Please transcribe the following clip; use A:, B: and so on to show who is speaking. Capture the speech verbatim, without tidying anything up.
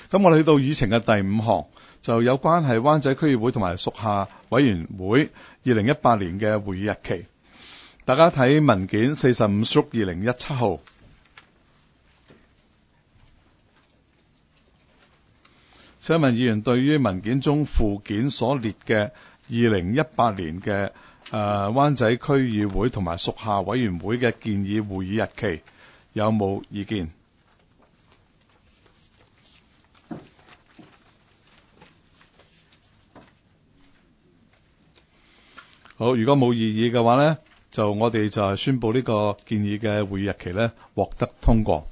A: 咁我哋去到議程嘅第五項，就有關係灣仔區議會同埋屬下委員會二零一八年嘅會議日期。大家睇文件四十五屬二零一七號。請問議員對於文件中附件所列嘅二零一八年嘅誒、呃、灣仔區議會同埋屬下委員會嘅建議會議日期有冇意見？好，如果冇異議嘅話呢，就我哋就係宣布呢個建議嘅會議日期呢獲得通過。